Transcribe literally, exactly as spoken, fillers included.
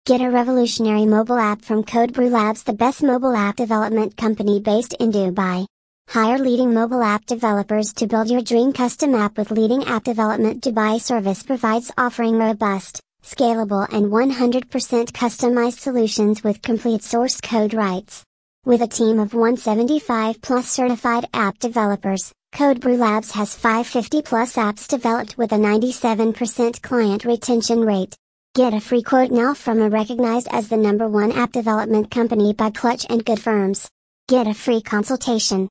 Get a revolutionary mobile app from CodeBrew Labs, the best mobile app development company based in Dubai. Hire leading mobile app developers to build your dream custom app with leading app development. Dubai service provides, offering robust, scalable and one hundred percent customized solutions with complete source code rights. With a team of one hundred seventy-five plus certified app developers, CodeBrew Labs has five hundred fifty plus apps developed with a ninety-seven percent client retention rate. Get a free quote now from a recognized as the number one app development company by Clutch and Good Firms. Get a free consultation.